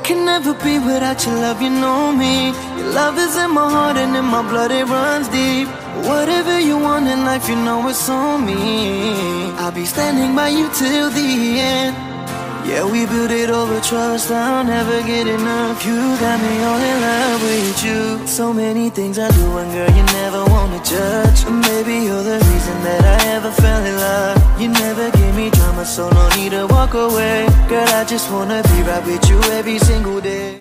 can never be without your love, you know me. Your love is in my heart and in my blood, it runs deep. Whatever you want in life, you know it's on me. I'll be standing by you till the end. Yeah, we built it over trust, I'll never get enough. You got me all in love with you. So many things I do, and girl, you never wanna judge. And maybe you're the reason that I ever fell in love. You never give me drama, so no need to walk away. Girl, I just wanna be right with you every single day.